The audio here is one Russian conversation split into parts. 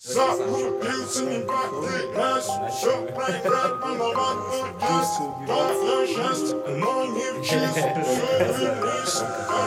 Заблудился, не потерясь, все проиграть, маловато даст. Твое счастье, но не в честь, все вернись.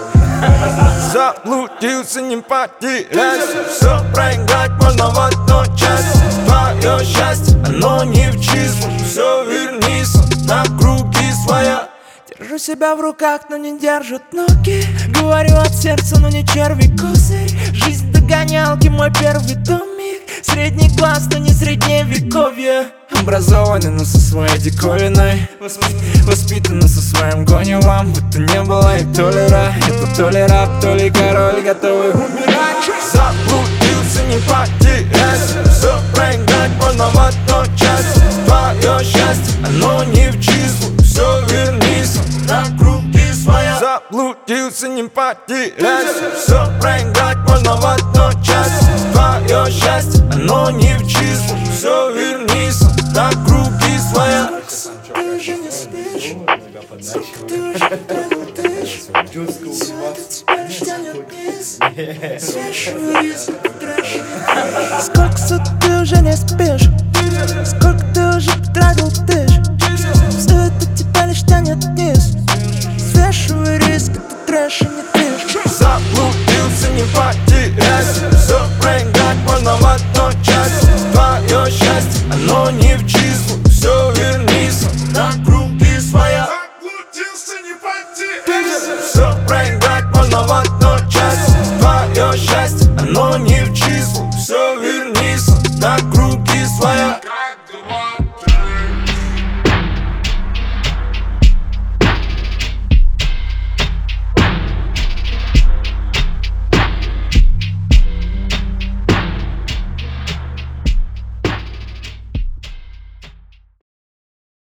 Заблудился, не потеряйся, все проиграть можно в одну часть. Твое счастье, оно не в числах, все вернись на круги своя. Держу себя в руках, но не держат ноги. Говорю от сердца, но не черви козырь. Жизнь догонялки, мой первый домик. Средний класс, но не средневековье. Образованный, но со своей диковиной. Воспитанный со своим гоневом. Будто не было и то ли рай. Это то ли раб, то ли король, готовый умирать. Заблудился, не потеряйся, все проиграть можно в одну часть. Твое счастье, оно не в числах, все вернись на круги своя. Заблудился, не потеряйся, все проиграть можно в одну часть. Твое счастье, оно не в числах, все вернись на круги своя. Ты уже не спишь, ты уже работаешь. Тебя тянет вниз, свежий риск, трэш. Сколько суток ты уже не спишь, сколько ты уже потратил тысяч. Все это тебя лишь тянет вниз, свежий риск, это трэш, и не ты. Заблудился, не потеряйся, все проиграть можно в одну часть. Твое счастье, оно не в числах, все вернись на круги своя. Заблудился, не потеряйся, Все проиграть можно в одну часть. Твое счастье, оно не в числах, все вернись на круги своя.